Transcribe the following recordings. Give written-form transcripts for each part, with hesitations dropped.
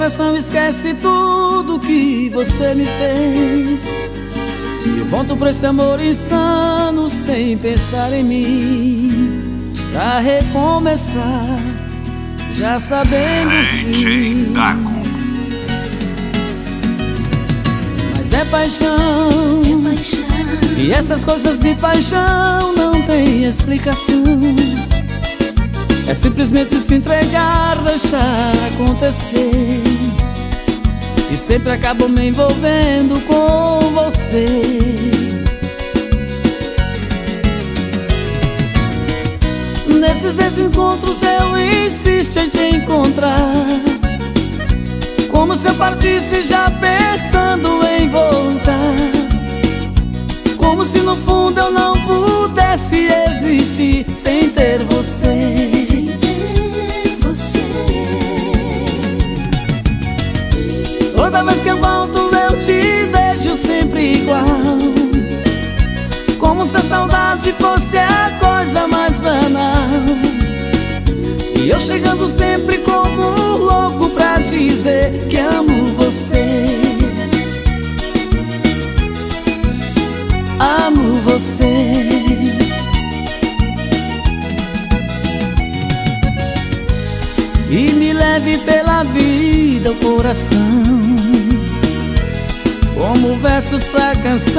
coração esquece tudo que você me fez, e eu volto pra esse amor insano sem pensar em mim, pra recomeçar, já sabendo o fim. Mas é paixão, e essas coisas de paixão não tem explicação. É simplesmente se entregar, deixar acontecer, e sempre acabo me envolvendo com você. Nesses desencontros eu insisto em te encontrar, como se eu partisse já pensando em voltar, como se no fundo eu não pudesse existir sem ter você. Toda vez que eu volto eu te vejo sempre igual, como se a saudade fosse a coisa mais banal, e eu chegando sempre como um louco pra dizer que amo você. Amo você. E me leve pela vida o coração, como versos pra canção.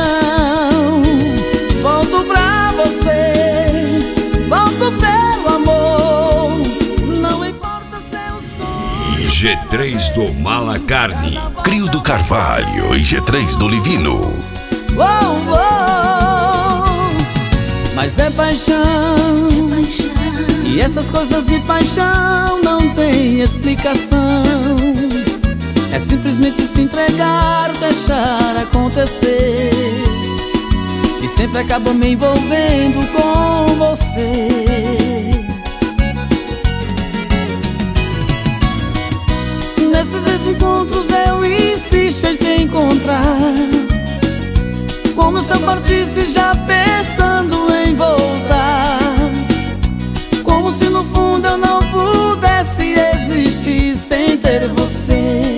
Volto pra você, volto pelo amor, não importa seu sonho. G3 do Mala Carne, Crio do Carvalho e G3 do Livino. Oh, oh, mas é paixão, e essas coisas de paixão não tem explicação. É simplesmente se entregar, deixar acontecer, e sempre acabo me envolvendo com você. Nesses encontros eu insisto em te encontrar, como se eu partisse já pensando em voltar, como se no fundo eu não pudesse existir sem ter você.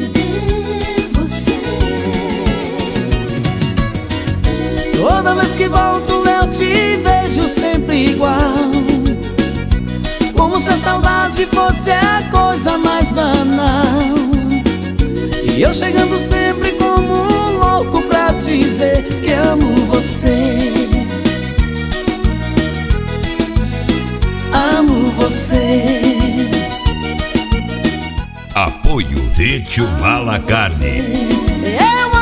Toda vez que volto eu te vejo sempre igual, como se a saudade fosse a coisa mais banal, e eu chegando sempre como um louco pra dizer que amo você. Amo você. Apoio Sítio Mala Carne. Eu